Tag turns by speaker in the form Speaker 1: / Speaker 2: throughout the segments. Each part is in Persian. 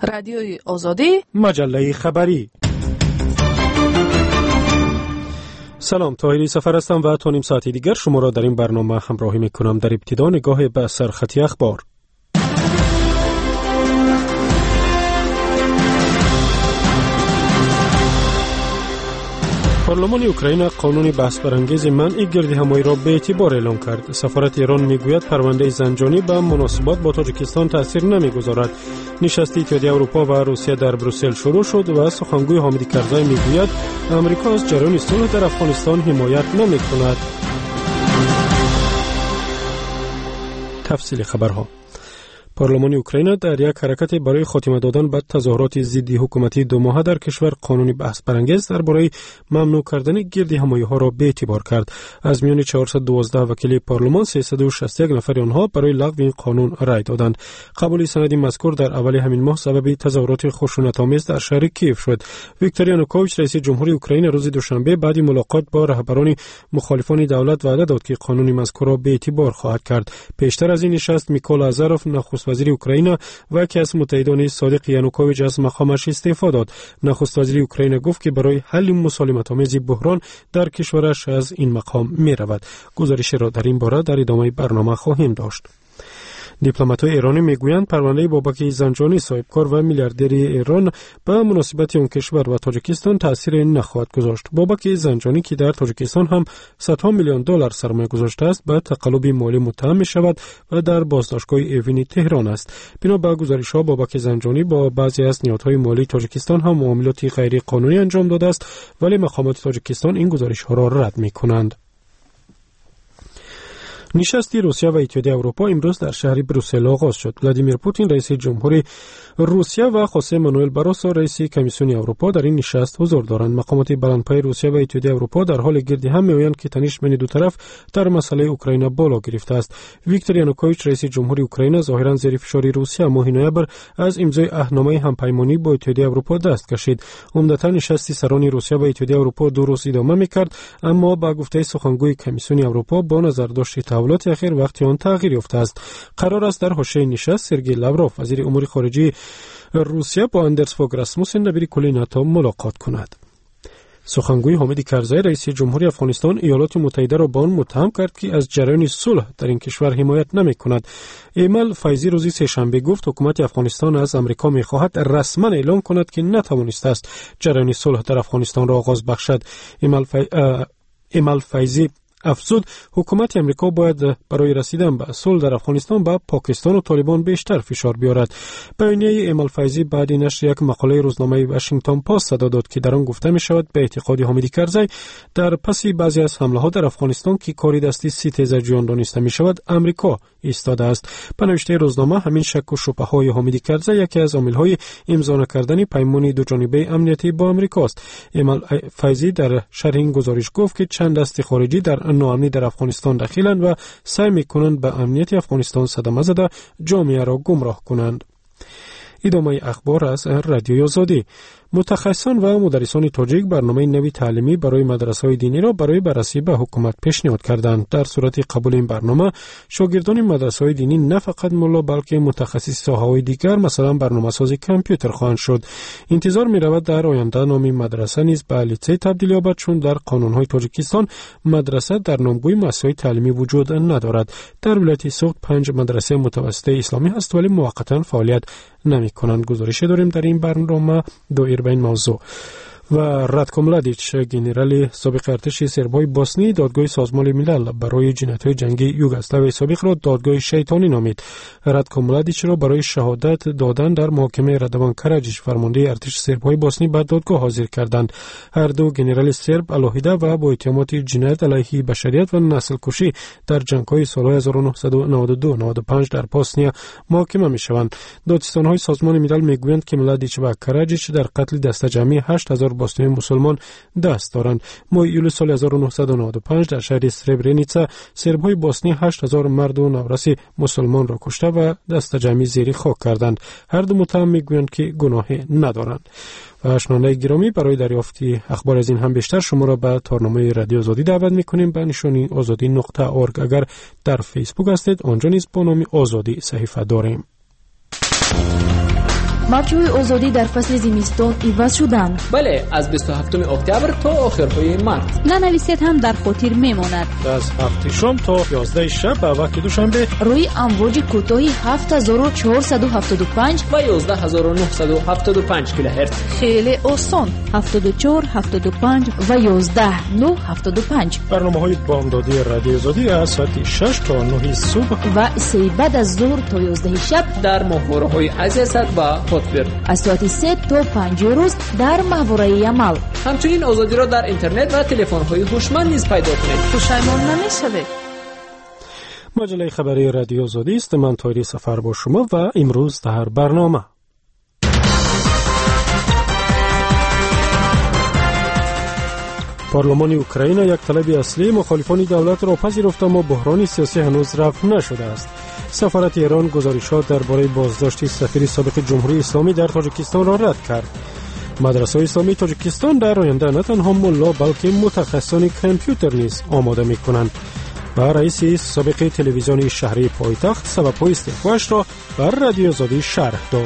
Speaker 1: رادیوی آزادی،
Speaker 2: مجله خبری. سلام، طاهری سفر هستم و تا نیم ساعتی دیگر شما را در این برنامه همراهی میکنم. در ابتدا نگاه به سرخطی اخبار. پارلمان اوکراین قانون بحث برانگیز منع گردهمایی را به اعتبار اعلام کرد. سفارت ایران میگوید پرونده زنجانی به مناسبات با تاجیکستان تاثیر نمیگذارد. نشست اتحادیه اروپا و روسیه در بروسل شروع شد و سخنگوی حامد کرزی میگوید آمریکا از جریان صلح در افغانستان حمایت نمیکند. تفصیل خبرها. پارلمان اوکراین در یک حرکت برای خاتمه دادن به تظاهرات ضد حکومتی دو ماهه در کشور قانونی بحث برانگیز درباره ممنوع کردن گردهمایی‌ها را به اعتبار کرد. از میان 412 وکیل پارلمان 361 نفر آنها برای لغو این قانون رای دادند. قبول سند مذکور در اول همین ماه سبب تظاهرات خشونت‌آمیز در شهر کیف شد. ویکتور یانوکوویچ رئیس جمهوری اوکراین روز دوشنبه بعد ملاقات با رهبران مخالفان دولت وعده داد که قانون مذکور را به اعتبار خواهد کرد. پیشتر از این نشست میکول آزاروف نخست وزیر اوکراین و یکی از متحدان صادق یانوکوویچ از مقامش استعفا داد. نخست وزیر اوکراین گفت که برای حل مسالمت‌آمیز بحران در کشورش از این مقام می‌رود. گزارش را در این باره در ادامه برنامه خواهیم داشت. دیپلمات‌های ایرانی میگویند پرونده بابک زنجانی صاحبکار و میلیاردر ایران به مناسبت آن کشور و تاجیکستان تأثیر نخواهد گذاشت. بابک زنجانی که در تاجیکستان هم صدها میلیون دلار سرمایه گذاشته است به تقلب مالی متهم می شود و در بازداشتگاه ایوین تهران است. بنا به گزارش‌ها بابک زنجانی با بعضی از نهادهای مالی تاجیکستان هم معاملات غیر قانونی انجام داده است، ولی مقامات تاجیکستان این گزارش‌ها را رد می‌کنند. نشست روسیه و اتحادیه اروپا امروز در شهر بروسل آغاز شد. ولادیمیر پوتین رئیس جمهوری روسیه و خوسه مانوئل باروسو رئیس کمیسیون اروپا در این نشست حضور دارند. مقامات بلندپایه روسیه و اتحادیه اروپا در حال گردی هم می‌آیند که تنش بین دو طرف در مسئله اوکراین بالا گرفته است. ویکتور یانوکوویچ رئیس جمهوری اوکراین ظاهرا زیر فشار روسیه ماه نوامبر از امضای عهدنامه همپیمانی با اتحادیه اروپا دست کشید. عمدتا نشست سران روسیه و اتحادیه اروپا 2 روز ادامه می‌کرد، اما با گفته سخنگوی کمیسیون اروپا با نظر داشت تحولات اخیر وقتی آن تغییر یافته است. قرار است در حاشیه نشست سرگئی لاوروف وزیر امور خارجه روسیه با اندرس فوگ راسموسن نظیر کلی ناتو ملاقات کند. سخنگوی حامد کرزی رئیس جمهوری افغانستان ایالات متحده را با آن متهم کرد که از جریان صلح در این کشور حمایت نمی‌کند. ایمل فایزی روز سه‌شنبه گفت حکومت افغانستان از آمریکا می‌خواهد رسما اعلام کند که نتوانسته است جریان صلح در افغانستان را آغاز بخشد. ایمل فایزی افزود حکومت امریکا باید برای رسیدن به صلح در افغانستان به پاکستان و طالبان بیشتر فشار بیارد. بیانیه ایمل فایزی بعد نشر یک مقاله روزنامه واشنگتن پست صدا داد که در آن گفته می شود به اعتقاد حامد کرزی در پس بعضی از حمله ها در افغانستان که کاری دستی ستیز جویان دانسته می شود امریکا ایستاده است. به نوشته روزنامه همین شک و شبهه های حامد کرزی یکی از عامل های امضا نکردن پیمان دوجانبه امنیتی با امریکا است. ایمل فایزی در شرح این گزارش گفت که چند دست خارجی در ناامنی در افغانستان دخیلند و سعی می‌کنند به امنیت افغانستان صدمه زده جامعه را گمراه کنند. ادامه اخبار از رادیوی آزادی. متخصصان و مدرسان تاجیک برنامه نوی تعلیمی برای مدرسه‌های دینی را برای بررسی به حکومت پیشنهاد کردند. در صورت قبول این برنامه شاگردان مدرسه‌های دینی نه فقط ملا بلکه متخصص ساحه‌های دیگر مثلا برنامه‌سازی کامپیوتر خواهند شد. انتظار می‌رود در آینده نام مدرسه نیز به لیسه تبدیل یابد، چون در قانون‌های تاجیکستان مدرسه در نامگوی مؤسسه‌های تعلیمی وجود ندارد. در ولایت سوخت 5 مدرسه متوسطه اسلامی هست ولی موقتا فعالیت نمی‌کنند. گزارش داریم در این برنامه دایر به این موضوع. و راتکو ملادیچ گنرال سابق ارتش سرب‌های بوسنی دادگاه سازمان ملل برای جنایت‌های جنگی یوگسلاوی سابق را دادگاه شیطانی نامید. راتکو ملادیچ را برای شهادت دادن در محاکمه رادوان کراجیچ فرمانده ارتش سرب‌های بوسنی به دادگاه حاضر کردند. هر دو گنرال سرب علیحده و با اتهامات جنایت علیه بشریت و نسل‌کشی در جنگ‌های سال‌های 1992-95 در بوسنیا محاکمه می‌شوند. دادستان‌های سازمان ملل می‌گویند که ملادیچ و کراجیچ در قتل دسته جمعی 8000 بوسنی مسلمان دست دارند. ماه ایول سال 1995 در شهر سربرنیتسا سرب‌های بوسنی 8000 مرد و نورس مسلمان را کشته و دسته جمعی زیر خاک کردند. هر دو متهم میگویند که گناهی ندارند. و شنوندگان گرامی، برای دریافت اخبار از این هم بیشتر شما را به تارنامه رادیو آزادی دعوت می‌کنیم به نشانی azadi.org. اگر در فیسبوک هستید آنجا نیز با نام آزادی صحیفه داریم.
Speaker 1: мавҷҳои озодӣ дар фасли зимистон иваз шуданд.
Speaker 3: бале, аз 27 октябр то охирҳои март.
Speaker 1: нанависед ҳам дар хотир мемонад.
Speaker 2: аз 7 шом то 11 шаб ба вақти душанбе
Speaker 1: рӯи амвоҷи кӯтоҳи 7475
Speaker 3: ва 11975 килоҳерц.
Speaker 1: хеле осон 74 75 ва 11975.
Speaker 2: барномаҳои бомдодии радиои озодӣ аз соати 6 то 9 субҳ
Speaker 1: ва сеи баъд аз зуҳр то 11 шаб
Speaker 3: дар моҳвораҳои азиясад ва хотбир.
Speaker 1: аз соати 3 то 5 рӯз дар маҳвораи Ямал.
Speaker 3: ҳамчунин озодиро дар интернет ва телефонҳои ҳушманд низ пайдо кунед.
Speaker 1: пушаймон намешавед.
Speaker 2: маҷалаи хабарии радиои озодист. ман тоҳири сафар бо шумо ва имрӯз дар барнома پارلمان اوکراین یک طلب اصلی مخالفان دولت را پذیرفت اما بحران سیاسی هنوز رفع نشده است. سفارت ایران گزارشات درباره بازداشت سفیر سابق جمهوری اسلامی در تاجیکستان را رد کرد. مدرسه اسلامی تاجیکستان در آینده نه تنها ملا بلکه متخصصان کامپیوتر نیز آماده می‌کنند. و رئیس سابق تلویزیون شهری پایتخت سبب‌های استعفایش را بر رادیو آزادی شرح داد.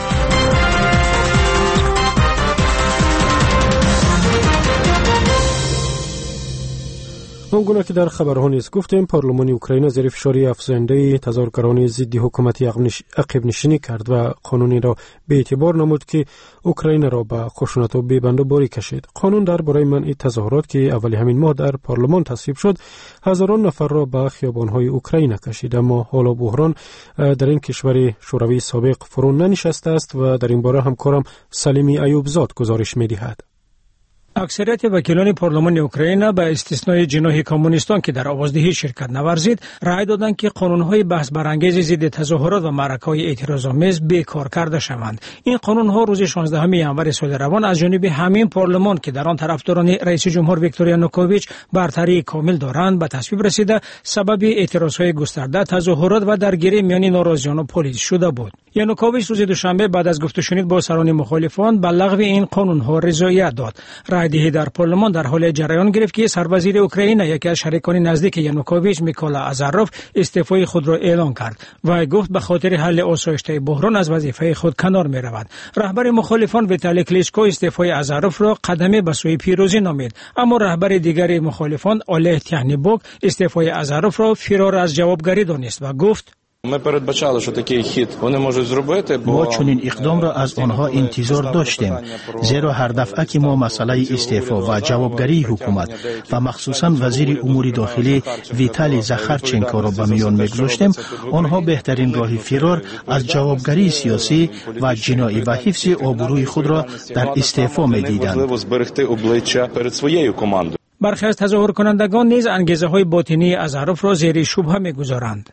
Speaker 2: همگونه که در خبرها نیز گفتیم پارلمان اوکراین زیر فشار افزاینده تظاهرگران ضد حکومت عقب نشینی کرد و قانونی را به اعتبار نمود که اوکراین را به خشونت و بی‌بند و باری کشید. قانون درباره منع تظاهرات که اول همین ماه در پارلمان تصویب شد هزاران نفر را به خیابان‌های اوکراین کشید، اما حالا بحران در این کشور شوروی سابق فرو ننشسته است و در این باره همکارم سلیمی ایوبزاد گزارش می‌دهد.
Speaker 4: اکثریت وکیلان پارلمان اوکراین به استثنای جناح کمونیستان که در آوازدهی شرکت نورزید رأی دادند که قانون‌های بحث برانگیز ضد تظاهرات و معرکه‌های اعتراض‌آمیز بیکار کرده شوند. این قانون‌ها روز 16 ینور سال روان از جانب همین پارلمان که در آن طرفداران رئیس جمهور ویکتور یانوکوویچ برتری کامل دارند به تصویب رسیده سبب اعتراض‌های گسترده، تظاهرات و درگیری میان ناراضیان و پلیس شده بود. یانوکوویچ روز دوشنبه بعد از گفت و شنید با سران مخالفان به لغو این قانون‌ها رضایت داد. رایدهی در پارلمان در حال جریان گرفت که سروزیر اوکراین یکی از شریکان نزدیک یانوکوویچ میکالا ازاروف استعفای خود را اعلان کرد و گفت به خاطر حل آسایشته بحران از وظیفه خود کنار می رود. رهبر مخالفان ویتالی کلیچکو استعفای ازاروف را قدمی به سوی پیروزی نامید، اما رهبر دیگر مخالفان اولگ تیهنیبوک استعفای ازاروف را فرار از جوابگری دانست و گفت
Speaker 5: ما چنین اقدام را از آنها انتظار داشتیم، زیرا هر دفعه که ما مسئله استعفا و جوابگری حکومت و مخصوصا وزیر امور داخلی ویتالی زاخارچنکو را به میان میگذاشتیم، آنها بهترین راه فرار از جوابگری سیاسی و جنایی و حفظ آبروی خود را در استعفا میدیدند.
Speaker 4: برخی از تظاهر کنندگان نیز انگیزه های باطنی ازاروف را زیر شبهه میگذارند.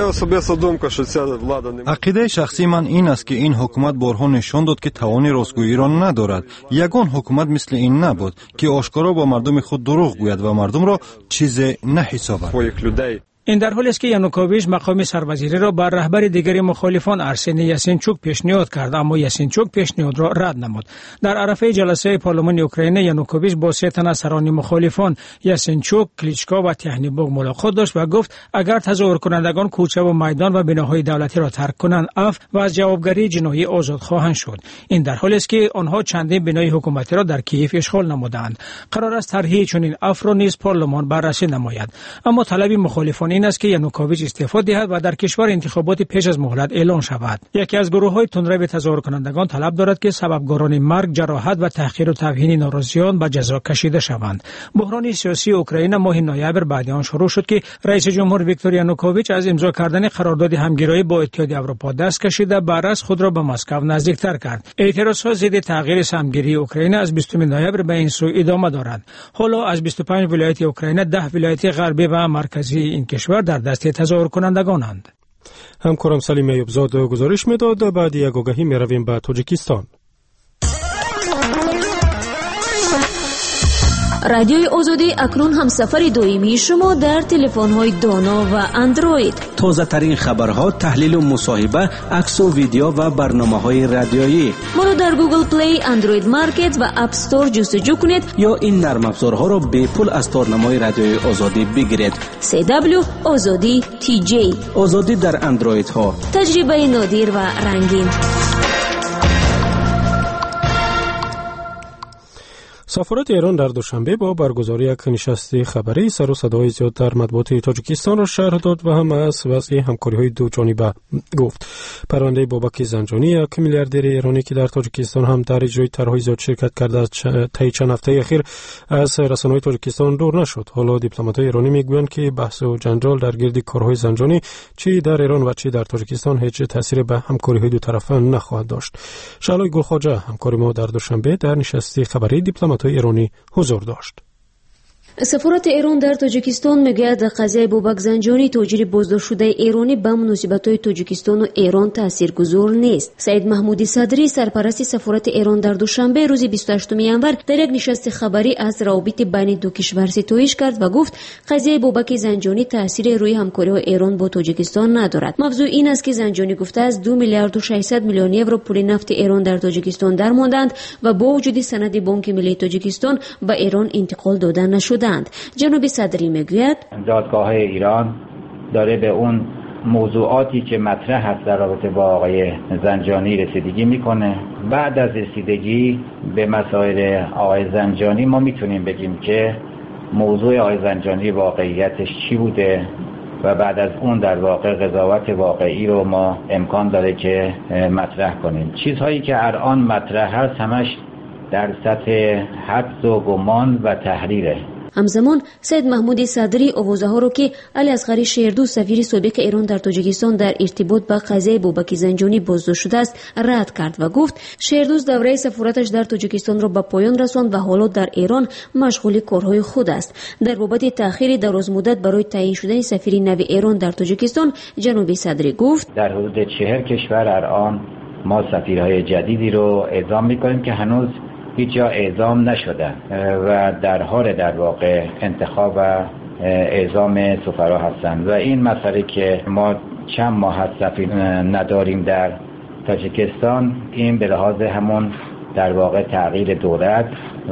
Speaker 6: عقیده شخصی من این است که این حکومت بارها نشان داد که توان راستگویی را ندارد. یگان حکومت مثل این نبود که آشکارا با مردم خود دروغ گوید و مردم را چیزی نحسابد.
Speaker 4: این در حالی است که یانوکوویچ مقام سروزیری را بر رهبر دیگر مخالفان ارسنی یاسینچوک پیشنهاد کرد، اما یاسینچوک پیشنهاد را رد نمود. در عرفه جلسه پارلمان اوکراین یانوکوویچ با 3 تن از سران مخالفان یاسینچوک، کلیچکو و تیهنیبوک ملاقات داشت و گفت اگر تظاهر کنندگان کوچه و میدان و بناهای دولتی را ترک کنند عفو و از جوابگری جنایی آزاد خواهند شد. این در حالی است که آنها چندین بنای حکومتی را در کیف اشغال نمودند. قرار است طرح چنین عفو را نیز پارلمان بررسی نماید، اما طلب مخالفان این است که یانوکوویچ استعفا دهد و در کشور انتخابات پیش از مهلت اعلان شود. یکی از گروه‌های تندرو تظاهر کنندگان طلب دارد که سببگاران مرگ، جراحت و تحقیر و توهین ناراضیان به جزا کشیده شوند. بحران سیاسی اوکراین ماه نوامبر بعد آن شروع شد که رئیس جمهور ویکتور یانوکوویچ از امضا کردن قرارداد همگرایی با اتحادیه اروپا دست کشیده برعکس خود را به مسکو نزدیکتر کرد. اعتراضات ضد تغییر سهمگیری اوکراین از 20 نوامبر به این سو ادامه دارد. حالا از 25 ولایت اوکراین 10 ولایت غربی و مرکزی این کشور در دست تظاهر کنندگانند.
Speaker 2: همکارم سلیم ایوبزاد گزارش میداد. بعد یک آگهی میرویم به تاجیکستان.
Speaker 1: رادیوی آزادی اکنون هم سفر دائمی شما در تلفن‌های دانا و اندروید.
Speaker 7: تازه ترین خبرها، تحلیل و مصاحبه، عکس و ویدیو و برنامه‌های رادیویی.
Speaker 1: ما رو در گوگل پلی، اندروید مارکت و اپ استور جستجو کنید
Speaker 7: یا این نرم افزارها را به پول از تارنمای رادیوی آزادی بگیرید.
Speaker 1: CW آزادی TJ
Speaker 7: آزادی در اندروید ها.
Speaker 1: تجربه نادر و رنگین.
Speaker 2: سفارت ایران در دوشنبه با برگزاری یک نشست خبری سر و صدای زیاد در مطبوعات تاجیکستان را شرح داد و هم از وضع همکاری‌های دو جانبه گفت. پرونده بابک زنجانی، یک میلیاردر ایرانی که در تاجیکستان هم در اجرای طرح‌های زیاد شرکت کرده است، طی چند هفته اخیر از رسانه‌های تاجیکستان دور نشد. حالا دیپلمات‌های ایرانی میگویند که بحث و جنجال در گرد کارهای زنجانی چه در ایران و چه در تاجیکستان هیچ تأثیر به همکاری‌های دو طرفه نخواهد داشت. شعلای گلخواجه همکار ما در دوشنبه در نشست خبری دیپلمات‌های ایرانی حضور داشت.
Speaker 1: سفارت ایران در تاجیکستان میگوید قضیه بابک زنجانی تاجر بازداشت شده ایرانی به مناسبت‌های تاجیکستان و ایران تاثیرگذار نیست. سید محمودی صدری سرپرست سفارت ایران در دوشنبه روز 28 ینور در یک نشست خبری از روابط بین دو کشور ستایش کرد و گفت قضیه بابک زنجانی تاثیر روی همکاری‌های ایران با تاجیکستان ندارد. موضوع این است که زنجانی گفته است 2 میلیارد و 600 میلیون یورو پول نفت ایران در تاجیکستان درماندند و با وجود سند بانک ملی تاجیکستان به ایران انتقال داده نشده. جناب صدری میگوید
Speaker 8: دادگاه ایران داره به اون موضوعاتی که مطرح هست در رابطه با آقای زنجانی رسیدگی میکنه. بعد از رسیدگی به مسائل آقای زنجانی ما میتونیم بگیم که موضوع آقای زنجانی واقعیتش چی بوده و بعد از اون در واقع قضاوت واقعی رو ما امکان داره که مطرح کنیم. چیزهایی که الان مطرح هست همش در سطح حدس و گمان و تحریره.
Speaker 1: همزمان سید محمودی صدری آوازه‌ها را که علی اصغری شیردوست سفیر سابق ایران در تاجیکستان در ارتباط با قضیه بابک زنجانی بازداشت شده است رد کرد و گفت شیردوست دوره سفارتش در تاجیکستان را به پایان رساند و حالا در ایران مشغول کارهای خود است. در بابت تأخیر دراز مدت برای تعیین شدن سفیر نو ایران در تاجیکستان جناب صدری گفت
Speaker 8: در حدود 40 کشور الان ما سفیرهای جدیدی رو اعزام می‌کنیم که هنوز هیچ جا اعزام نشده و در حال در واقع انتخاب و اعزام سفرا هستند و این مسئله که ما چند ماه هست سفیر نداریم در تاجیکستان این به لحاظ همون در واقع تغییر دولت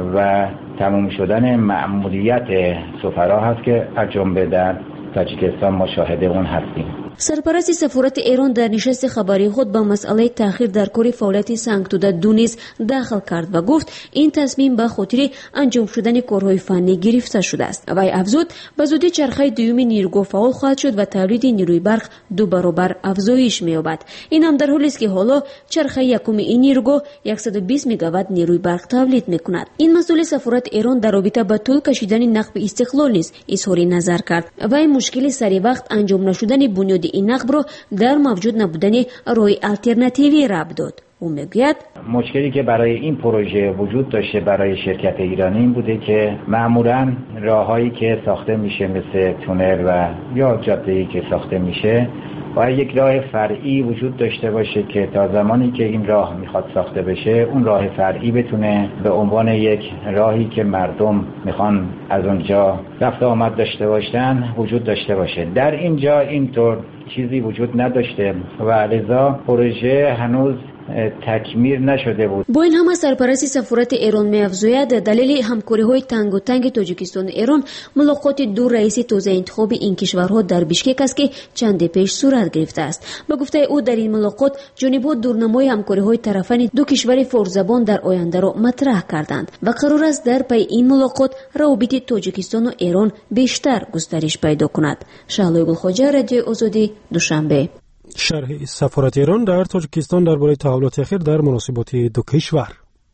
Speaker 8: و تموم شدن مأموریت سفرا هست که از جمله در تاجیکستان ما شاهد اون هستیم.
Speaker 1: سرپرست سفارت ایران در نشست خبری خود با مسئله تأخیر در کار فعالیت سنگتوده دو نیز داخل کرد و گفت این تصمیم به خاطر انجام شدن کارهای فنی گرفته شده است. وی افزود به زودی چرخه دوم نیروگاه فعال خواهد شد و تولید نیروی برق 2 برابر افزایش می‌یابد. این هم در حالی است که حالا چرخه یکم این نیروگاه 120 مگاوات نیروی برق تولید می‌کند. این مسئله سفارت ایران در رابطه با طول کشیدن نقب استقلال نیز اظهار نظر کرد و این مشکل سری وقت انجام نشدن بنیاد این نقب را در موجود نبودن راه آلترناتیوی ربط داد. او میگوید
Speaker 8: مشکلی که برای این پروژه وجود داشته برای شرکت ایرانی این بوده که معمولاً راههایی که ساخته میشه مثل تونل و یا جاده‌ای که ساخته میشه باید یک راه فرعی وجود داشته باشه که تا زمانی که این راه میخواد ساخته بشه اون راه فرعی بتونه به عنوان یک راهی که مردم میخوان از اونجا رفت آمد داشته باشن وجود داشته باشه. در اینجا اینطور چیزی وجود نداشته و لذا پروژه هنوز تکمیل نشده بود.
Speaker 1: با این همه سرپرست سفارت ایران می‌افزاید دلیل همکاری‌های تنگ تاجیکستان و ایران ملاقات دو رئیس تازه انتخاب این کشورها در بیشکک است که چند پیش صورت گرفته است. به گفته او در این ملاقات جانب‌ها دورنمای همکاری‌های طرفین دو کشور فارزبان در آینده را مطرح کردند و قرار است در پی این ملاقات روابط تاجیکستان و ایران بیشتر گسترش پیدا کند. شعلای گلخواجه، رادیو آزادی، دوشنبه.
Speaker 2: شرح سفارت ایران در تاجیکستان درباره تحولات اخیر در مناسبات دو کشور.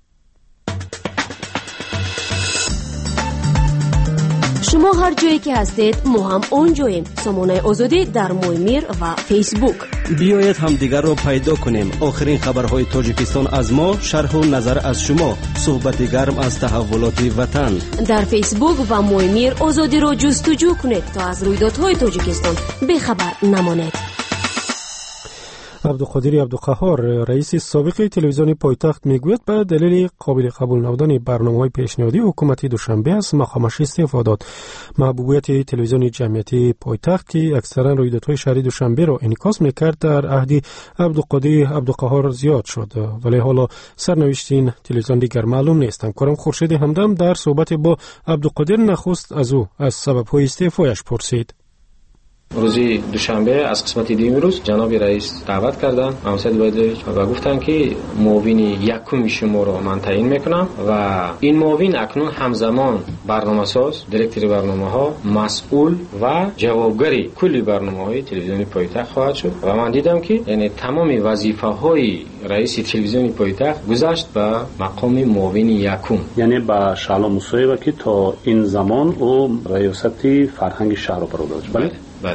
Speaker 1: شما هر جایی که هستید ما هم اونجاییم. سامانه آزادی در مویمیر و فیسبوک.
Speaker 7: بیایید همدیگر را پیدا کنیم. آخرین خبرهای تاجیکستان از ما، شرح و نظر از شما، صحبت گرم از تحولات وطن.
Speaker 1: در فیسبوک و مویمیر آزادی را جستجو کنید تا از رویدادهای تاجیکستان بی‌خبر نمانید.
Speaker 2: عبدالقادر عبدالقهار رئیس سابق تلویزیون پایتخت میگوید به دلیل قابل قبول نبودن برنامه‌های پیشنهادی حکومت دوشنبه از مقامش استعفا داد. محبوبیت تلویزیون جمعیتی پایتخت که اکثرا رویدادهای شهری دوشنبه را انعکاس میکرد در عهد عبدالقادر عبدالقهار زیاد شد، ولی حالا سرنوشت این تلویزیون دیگر معلوم نیست. همکارم خورشید همدم در صحبت با عبدالقادر نخست از او از سبب‌های استعفایش پرسید.
Speaker 9: روزی دوشنبه از قسمت دوم روز جناب رئیس دعوت کردن محمد بایدلویچ و گفتن که معاون یکم شما رو من تعیین میکنم و این معاون اکنون همزمان برنامه‌ساز، دیرکتور برنامه‌ها، مسئول و جوابگری کلی برنامه‌های تلویزیونی پایتخت خواهد شد و من دیدم که یعنی تمام وظیفه‌های رئیس تلویزیونی پایتخت گذشت به مقام معاون یکم،
Speaker 10: یعنی با شعلا موسوی که تا این زمان او ریاست فرهنگ شهر رو برادر.
Speaker 9: بله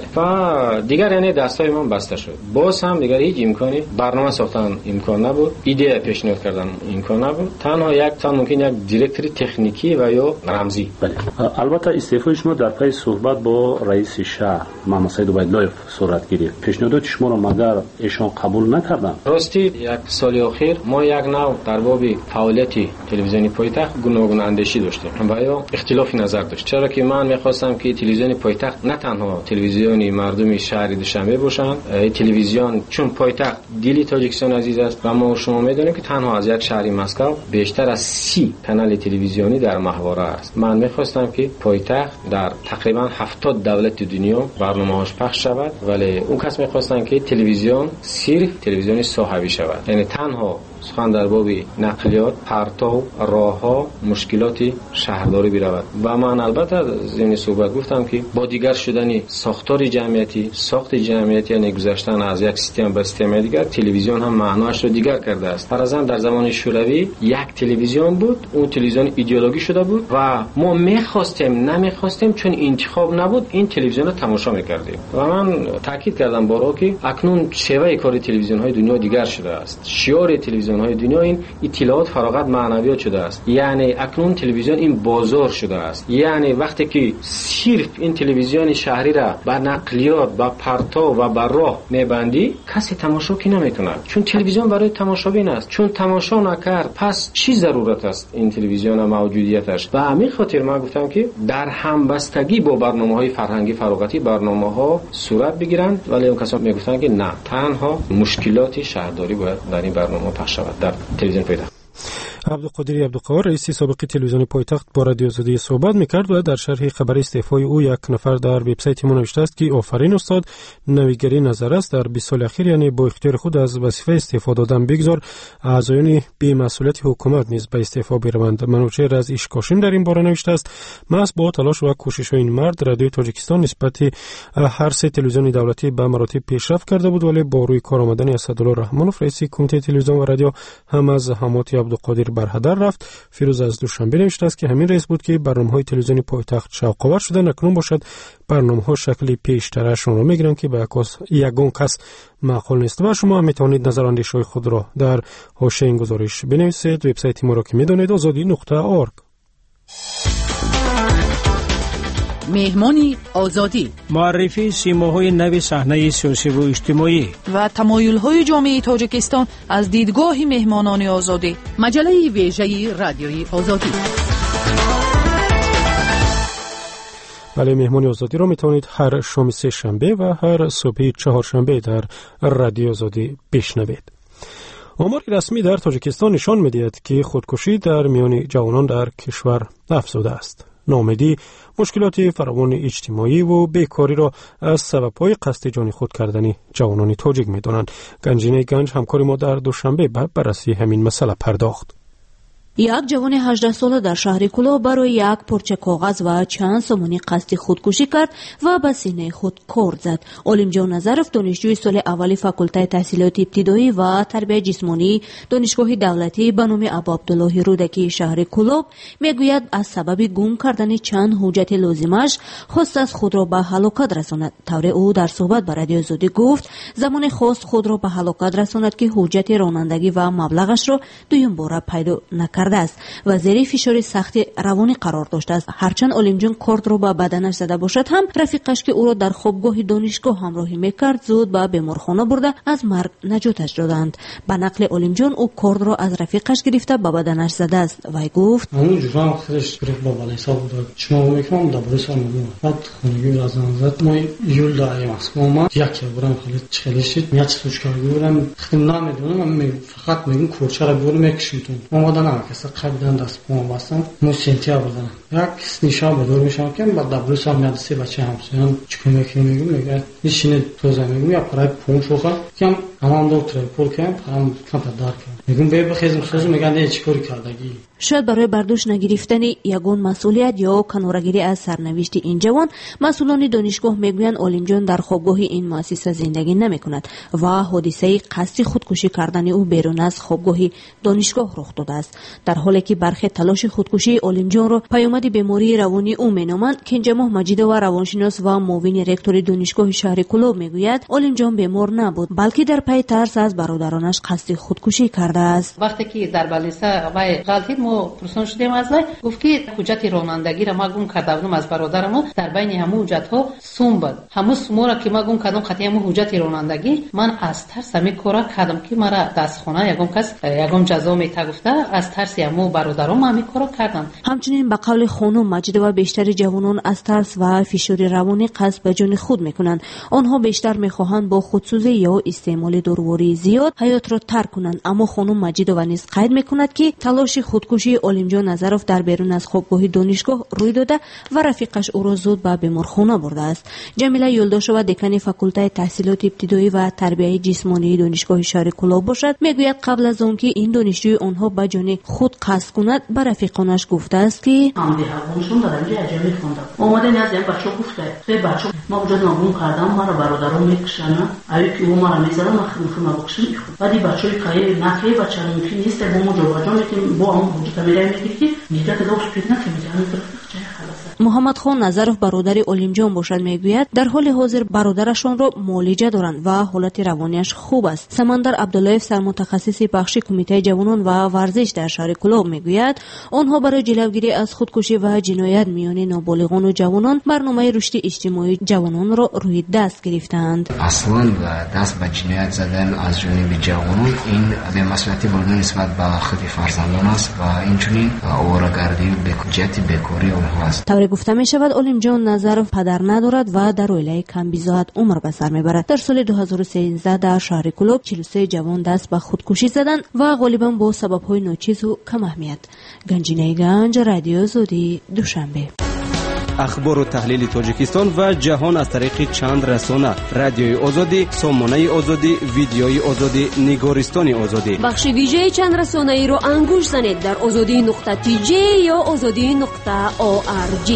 Speaker 9: و دیگر یعنی دستای من بسته شد. باز هم دیگر هیچ امکانی برنامه ساختن امکان نبود، ایده پیشنهاد کردن امکان نبود. تنها ممکن یک دیرکتور تکنیکی و یا رمزی.
Speaker 10: بله. البته استعفای شما در پی صحبت با رئیس شهر محمد سعید عبیدالله صورت گرفت. پیشنهادات شما را مگر ایشان قبول نکردن؟
Speaker 9: راستی یک سال اخیر ما یک نوع در باب فعالیت تلویزیونی پایتخت گوناگون اندیشی داشتیم و یا اختلاف نظر داشت. چرا که من می‌خواستم که تلویزیون پایتخت نه تنها تلویزیون مردم شهر دوشنبه باشند، تلویزیون چون پایتخت دلی تاجیکستان عزیز است و ما شما میدونیم که تنها از یک شهر مسکو بیشتر از 30 کانال تلویزیونی در ماهواره است. من میخواستم که پایتخت در تقریبا 70 دولت دنیا برنامه‌هاش پخش شود، ولی اون کس میخواستن که تلویزیون صرف تلویزیون صاحبی شود، یعنی تنها سخن در باب نقلیات، پرتو، راهها، مشکلات شهرداری برود. و من البته ضمن صحبت گفتم که با دیگر شدن ساختار جمعیتی، ساخت جمعیتی یعنی گذشتن از یک سیستم به سیستم دیگر، تلویزیون هم معناش رو دیگر کرده است. فرضاً در زمان شوروی یک تلویزیون بود، اون تلویزیون ایدئولوژی شده بود و ما نمیخواستیم چون انتخاب نبود این تلویزیون رو تماشا میکردیم. و من تاکید کردم بارها که اکنون شیوه کار تلویزیون‌های دنیا دیگر شده است. شعار تلویزیون‌های دنیا این اطلاعات فراغت معنویات شده است. یعنی اکنون تلویزیون این بازار شده است. یعنی وقتی که صرف این تلویزیون شهری را با نقلیات، با پرتو و با راه میبندی، کسی تماشا کی نمیکنه، چون تلویزیون برای تماشابین است. چون تماشا نکرد پس چی ضرورت است این تلویزیون موجودیتش؟ و همین خاطر من گفتم که در همبستگی با برنامه‌های فرهنگی فراغتی برنامه‌ها صورت بگیرند، ولی اون کسان میگفتن که نه، تنها مشکلات شهرداری باید در این برنامه پخش شود در تلویزیون پایتخت.
Speaker 2: عبدالقادر عبدالقوار رئیس سابق تلویزیون پایتخت با رادیو آزادی صحبت می‌کرد و در شرح خبر استعفای او یک نفر در وبسایت ما نوشته است که آفرین استاد، نویگری نظر است در 20 سال اخیر یعنی با اختیار خود از وظیفه استعفا دادن بگذار، اعضایان بی‌مسئولیت حکومت نیز به استعفا بروند. منوچهر از ایشکاشین در این باره نوشته است: محض با تلاش و کوشش‌های این مرد رادیو تاجیکستان نسبت هر سه تلویزیون دولتی به مراتب پیشرفت کرده بود، ولی با روی کار آمدن اسدالله رحمانوف رئیس کمیته تلویزیون و رادیو هم از زحمات عبدالقادر برهدر رفت. فیروز از دوشنبه نوشته است که همین رئیس بود که برنامه‌های تلویزیونی پایتخت شوق‌آور شدن، اکنون باشد برنامه‌ها شکل پیشترشون را می‌گیرند که به یگان کس معقول نیست. و شما میتونید نظراندیش‌های خود را در حاشیه این گزارش بنویسید. وبسایت ما را که می‌دانید azadi.org.
Speaker 11: مهمانی آزادی،
Speaker 4: معرفی سیماهای نو صحنه سیاسی و اجتماعی
Speaker 11: و تمایل‌های جامعه تاجیکستان از دیدگاه مهمانان آزادی. مجله ویژه رادیوی آزادی.
Speaker 2: بله، مهمانی آزادی را میتونید هر شام سه شنبه و هر صبح چهارشنبه در رادیو آزادی بشنوید. آمار رسمی در تاجیکستان نشان می‌دهد که خودکشی در میان جوانان در کشور افزوده است. ناامیدی، مشکلات فراوان اجتماعی و بیکاری را از سبب‌های قصد جان خود کردن جوانان تاجیک می‌دانند. گنجینه گنج همکار ما در دوشنبه به بررسی همین مسئله پرداخت.
Speaker 1: یک جوان 18 ساله در شهر کلاه برای یک پارچه کاغذ و چند سومانی قصد خودکشی کرد و به سینه خود کورد زد. عالمجان نظرف، دانشجوی سال اولی فاکولته تحصیلات ابتدایی و تربیت جسمانی دانشگاه دولتی به نام ابا عبدالله رودکی شهر کلاه میگوید از سبب گم کردن چند حجت لازمش خواست از خود را به هلاکت رساند. طور او در صحبت با رادیو آزادی گفت زمان خواست خود را به هلاکت رساند که حجت رانندگی و مبلغش را دویم بار پیدا نکرد است و زیر فشار سخت روانی قرار داشته است. هرچند عالمجان کارد را به بدنش زده باشد هم رفیقش که او را در خوابگاه دانشگاه همراهی میکرد زود به بیمارخانه برده از مرگ نجاتش دادند. به نقل عالمجان او کارد را از رفیقش گرفته به بدنش زده است و گفت
Speaker 12: اون جوان خودش گرفت با بالای حساب داد شما میکنم در برس آمدم بعد خونگی از نظرت ما یول دایم است ما یک برام خیلی چالشید میاد سوچ کاری برام خیلی نمیدونم من فقط میگم کورچه را برام میکشیدم ما دادن کس اصلا قبلا دست پام بستم مو سنتیابردم یک نشان بدور میشم که بعد دبلوس هم میاد 3 بچه همسایه‌ام چیکار میگه نشینه توزه میگم یا برای پام شوخه کم همون دکتر پول کم هم کم دار کم میگم به بخیزم خودم میگن نه چیکار کردگی.
Speaker 1: شاید برای برداشت نگرفتن یگان مسئولیت یا کناره‌گیری از سرنوشت این جوان، مسئولان دانشگاه میگویند عالم جان در خوابگاه این مؤسسه زندگی نمی‌کند و حادثه قصدی خودکشی کردن او بیرون از خوابگاه دانشگاه رخ داده است. در حالی که برخی تلاش خودکشی عالم جان را پیامد بیماری روانی او مینامند، کنجماه مجید و روانشناس و معاون رکتور دانشگاه شهر کلوب میگوید عالم جان بیمار نبود، بلکه در پی ترس از برادرانش قصد خودکشی کرده است.
Speaker 13: وقتی که در بالیسا وای غلطی ما پرسان شدیم از وی گفت که حجت رانندگی را ما گم کرده بودم از برادرم، در بین همه حجت ها سوم بود، همه سوم را که ما گم کردم خاطر همه حجت رانندگی من از ترس می کارا کردم که مرا دستخانه یگم کس یگم جزا میته گفته از ترس همه برادرم ما می کارا کردم.
Speaker 1: همچنین به قول خانم مجید و بیشتر جوانان از ترس و فشار روانی قصد به جان خود میکنند. آنها بیشتر میخواهند با خودسوزی یا استعمال داروهای زیاد حیات را ترک کنند، اما خانم مجید و نیز قید میکند که تلاش خودکشی عالم جان نظرف در بیرون از خوابگاه دانشگاه روی داده و رفیقش او را زود به بیمارخانه برده است. جمیله یلداش و دکان فاکولته تحصیلات ابتدایی و تربیت جسمانی دانشگاه شهر کلاب باشد میگوید قبل از آن که این دانشجوی آنها به جان خود قصد کند به رفیقانش گفته است که
Speaker 14: همون دارم که عجله خوندم اومده نزدیم بچه گفته سه بچه ما وجود نابون کردم مرا برادرم میکشنن اوی که او مرا میذارن من بخشم بعدی بچه که نکه بچه ممکن نیست با ما جوجا میتیم با هم وجود میره میگه میگه که دوست پیدا نکنه
Speaker 1: محمد خان نظرف برادر عالم جان باشد میگوید در حال حاضر برادرشان را معالجه دارند و حالت روانیش خوب است. سمندر عبدالله سرمتخصص بخش کمیته جوانان و ورزش در شهر کلاب میگوید آنها برای جلوگیری از خودکشی و جنایت میان نابالغان و جوانان برنامه رشد اجتماعی جوانان را روی دست گرفتند.
Speaker 15: اصلا دست به جنایت زدن از جانب جوانان این به مسئولیت بلند نسبت به خود فرزندان است و اینچنین آواره‌گردی و بیکجیت بیکاری آنها است.
Speaker 1: گفته می شود عالم جان نظر پدر ندارد و در عائله کم بیزاد عمر به سر میبرد. در سال 2013 در شهر کلوب 43 جوان دست به خودکشی زدند و غالبا با سبب‌های ناچیز و کم اهمیت. گنجینه گنج، رادیو آزادی، دوشنبه.
Speaker 7: اخبار و تحلیل تاجیکستان و جهان از طریق چند رسانه: رادیوی آزادی، سامانه آزادی، ویدیوی آزادی، نگارستان آزادی.
Speaker 1: بخش ویژه چند رسانه ای را انگوش زنید در azadi.tj یا azadi.org.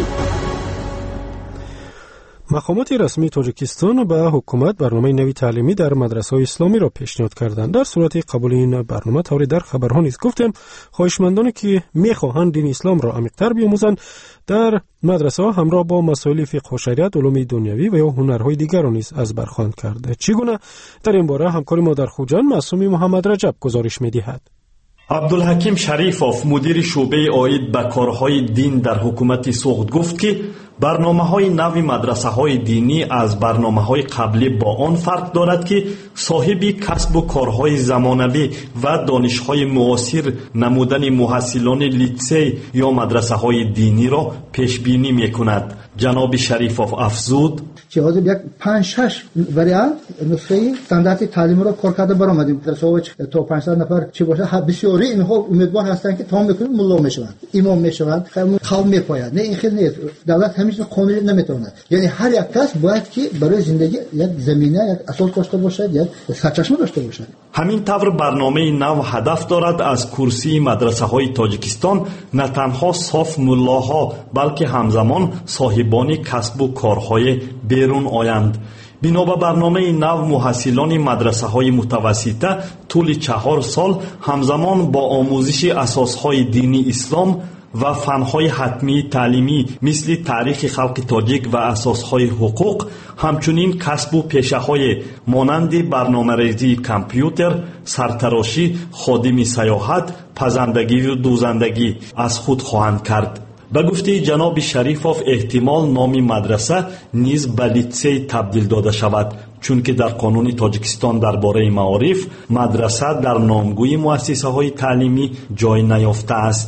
Speaker 2: مقامات رسمی تاجیکستان به حکومت برنامه نوی تعلیمی در مدرسه‌های اسلامی را پیشنهاد کردند. در صورت قبول این برنامه طوری در خبرها نیز گفتیم خواهشمندانی که می‌خواهند دین اسلام را عمیق‌تر بیاموزند در مدرسه‌ها همراه با مسائل فقه و شریعت، علوم دنیوی و یا هنرهای دیگر را نیز از بر خواند کرده. چگونه؟ در این باره همکار ما در خوجان معصومی محمد رجب گزارش می‌دهد.
Speaker 16: عبدالحکیم شریفوف مدیر شعبه عاید به کارهای دین در حکومت سوخت گفت که برنامه‌های نو مدرسه‌های دینی از برنامه‌های قبلی با آن فرق دارد که صاحب کسب و کارهای زمانوی و دانش‌های معاصر نمودن محصلان لیسه یا مدرسه‌های دینی را پیش بینی می‌کند. جناب شریفوف افزود
Speaker 17: که حاضر یک 5-6 وریانت نسخه استاندارد تعلیم را کار کرده برآمدیم. در صحبت تا 500 نفر چه باشه بسیاری اینها امیدوار هستند که تمام بکنن ملا میشوند، امام میشوند، قوم میپاید. نه این خیلی نیست. دولت همیشه قانونی نمیتواند. یعنی هر یک کس باید که برای زندگی یک زمینه، یک اساس داشته باشد، یک سرچشمه داشته باشد.
Speaker 16: همین طور برنامه نو هدف دارد از کرسی مدرسه‌های تاجیکستان نه تنها صاف ملاها بلکه همزمان صاحبان کسب و کارهای بیرون آیند. بنا به برنامه نو محصلان مدرسه‌های متوسطه طول 4 سال همزمان با آموزش اساسهای دینی اسلام و فنهای حتمی تعلیمی مثل تاریخ خلق تاجیک و اساسهای حقوق، همچنین کسب و پیشه‌های مانند برنامه‌ریزی کامپیوتر، سرتراشی، خادم سیاحت، پزندگی و دوزندگی از خود خواهند کرد. به گفته جناب شریفوف احتمال نام مدرسه نیز به لیسه تبدیل داده شود، چون که در قانون تاجیکستان درباره معارف مدرسه در نامگوی مؤسسه‌های تعلیمی جای نیافته است.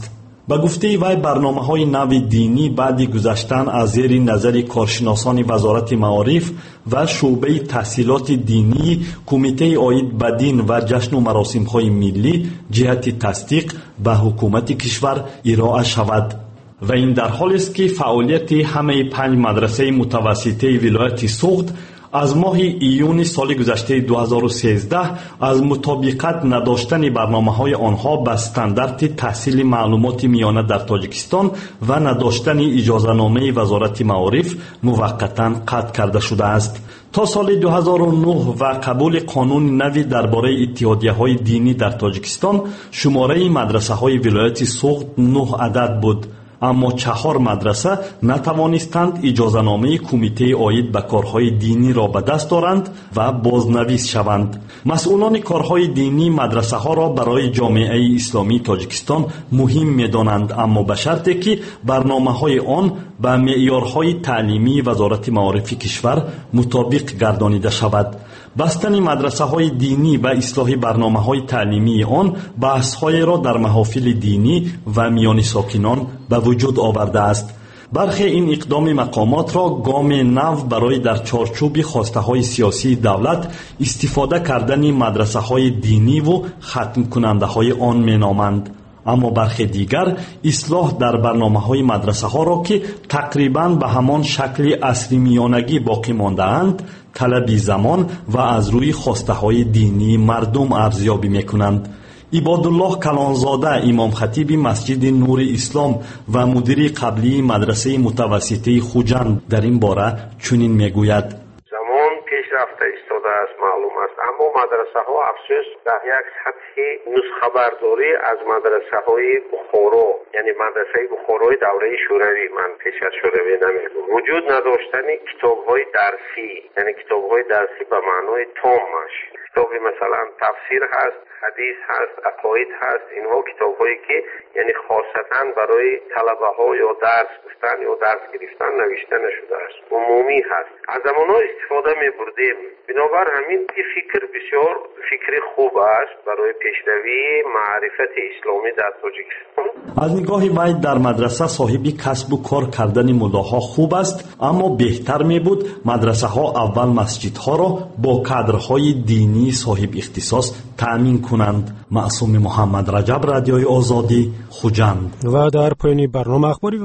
Speaker 16: به گفته وی برنامه‌های نو دینی بعد گذشتن از زیر نظر کارشناسان وزارت معارف و شعبه تحصیلات دینی، کمیته عاید به دین و جشن و مراسم‌های ملی جهت تصدیق به حکومت کشور ارائه شود. و این در حالی است که فعالیت همه 5 مدرسه متوسطه ولایت سوخت از ماه ایون سال گذشته 2013 از مطابقت نداشتن برنامه‌های آنها به استاندارد تحصیل معلومات میانه در تاجیکستان و نداشتن اجازه‌نامه وزارت معارف موقتاً قطع کرده شده است. تا سال 2009 و قبول قانون نوی درباره اتحادیه‌های دینی در تاجیکستان شماره مدرسه‌های ولایت سوخت 9 عدد بود. اما 4 مدرسه نتوانستند اجازه‌نامه کمیته عاید به کارهای دینی را به دست آورند و بازنویس شوند. مسئولان کارهای دینی مدرسه ها را برای جامعه اسلامی تاجیکستان مهم می‌دانند، اما به شرطی که برنامه‌های آن به معیارهای تعلیمی وزارت معارف کشور مطابق گردانیده شود. بستن مدرسه های دینی و اصلاح برنامه های تعلیمی آن بحث های را در محافل دینی و میان ساکنان به وجود آورده است. برخی این اقدام مقامات را گام نو برای در چارچوب خواسته های سیاسی دولت استفاده کردن مدرسه های دینی و ختم کننده های آن می نامند. اما برخی دیگر اصلاح در برنامه‌های مدرسه ها را که تقریباً به همان شکل اصلی میانگی باقی مانده اند طلب زمان و از روی خواسته های دینی مردم ارزیابی می‌کنند. عبادالله کلانزاده امام خطیب مسجد نور اسلام و مدیر قبلی مدرسه متوسطه خوجند در این باره چنین میگوید:
Speaker 18: پیشرفته ایستاده است، معلوم است، اما مدرسه ها افسوس در یک سطح نسخه برداری از مدرسه های بخارا، یعنی مدرسه بخارای دوره شوروی، من پیش از شوروی نمیگم، وجود نداشتن کتاب های درسی، یعنی کتاب های درسی به معنای تامش، کتابی مثلا تفسیر هست، حدیث هست، عقاید هست، اینها کتاب هایی که یعنی خاصتا برای طلبه ها یا درس گفتن یا درس گرفتن نوشته نشده است، عمومی هست. از زمانها استفاده می بردیم. بنابر همین فکر بسیار فکر خوب است برای پیشروی معرفت اسلامی در تاجیکستان.
Speaker 16: از نگاه وی در مدرسه صاحب کسب و کار کردن ملاها خوب است، اما بهتر می بود مدرسه ها اول مسجدها را با کادرهای دینی صاحب اختصاص تأمین کنند. معصوم محمد رجب، رادیوی آزادی، خوجند.
Speaker 2: و در پایان برنامه اخباری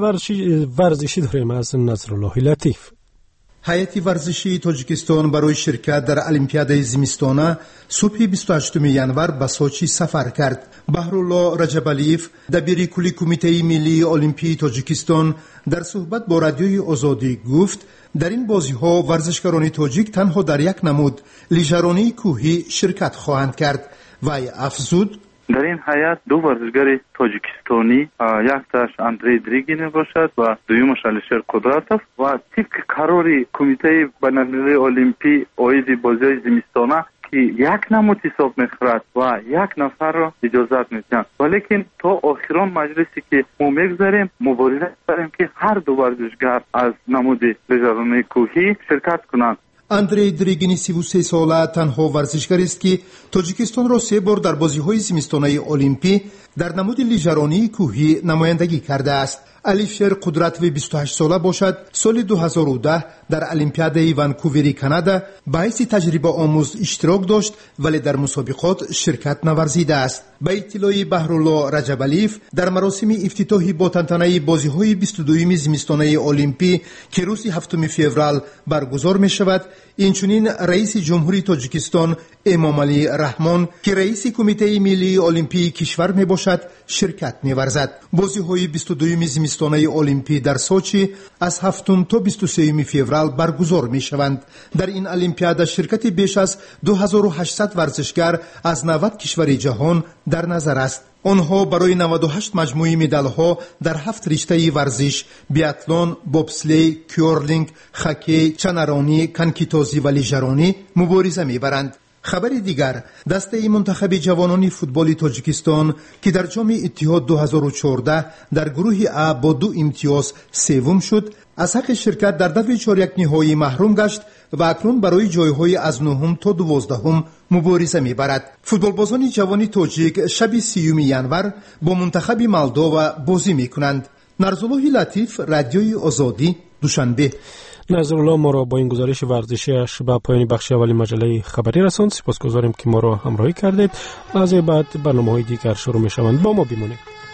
Speaker 2: ورزشی داریم از نصرالله لطیف.
Speaker 19: هیئت ورزشی تاجیکستان برای شرکت در المپیادهای زمستانه صبح 28 ینور به سوچی سفر کرد. بهرالله رجبالیف، دبیر کلی کمیته ملی المپی تاجیکستان، در صحبت با رادیوی آزادی گفت در این بازی‌ها ورزشکاران تاجیک تنها در یک نمود لیژرانی کوهی شرکت خواهند کرد. وی افزود:
Speaker 20: در این هیئت 2 ورزشکار تاجیکستانی، یکتاش اندری دریگین باشد و دویمش علیشیر قدرتوف و طبق قرار کمیته بین‌المللی المپی عاید بازی‌های زمستانه که یک نمود حساب می‌خورد و یک نفر را اجازت می‌دهند، ولیکن تا آخران مجلسی که ما می‌گذاریم مبارزه داریم که هر 2 ورزشکار از نمود لیژرانی کوهی شرکت کنند.
Speaker 19: اندری دریگینی 33 ساله تنها ورزشکار است که تاجیکستان را 3 بار در بازی‌های زمستانه المپی در نمود لیژرانی کوهی نمایندگی کرده است. علیشیر قدرتوف 28 ساله باشد. سال 2010 در المپیاد ونکوور کانادا باعث تجربه آموز اشتراک داشت ولی در مسابقات شرکت نورزیده است. به اطلاع بهرالله رجبالیف در مراسم افتتاحی با تنتنه بازی‌های 22 زمستانه المپی که روز 7 فوریه برگزار می شود، اینچنین رئیس جمهوری تاجیکستان امام علی رحمان که رئیس کمیته ملی المپی کشور می باشد شرکت می ورزد. بازی‌های 22 زمستانه المپی در سوچی از 7 تا 23 فوریه برگزار می شوند. در این المپیاد شرکت بیش از 2800 ورزشکار از 90 کشور جهان در نظر است. آنها برای 98 مجموعه مدال‌ها در 7 رشته ورزش، بیاتلون، بوبسلی، کیورلینگ، خاکی، چنرانی، کنکیتازی و لیژرانی مبارزه می‌برند. خبر دیگر، دسته منتخب جوانان فوتبال تاجیکستان که در جام اتحاد 2014 در گروه ا با 2 امتیاز سوم شد، از حق شرکت در دور چهارک نهایی محروم گشت و اکنون برای جایهای از 9 تا 12 مبارزه می‌برد. فوتبالبازان جوان تاجیک شب 30 ینور با منتخب مولداوا بازی می‌کنند. نرزالله لطیف، رادیوی آزادی، دوشنبه.
Speaker 2: نظرالله ما را با این گزارش ورزشیش به پایان بخش اولی مجله خبری رساند. سپاسگزاریم که ما را همراهی کردید. از بعد برنامه‌های دیگر شروع می‌شوند. با ما بمانید.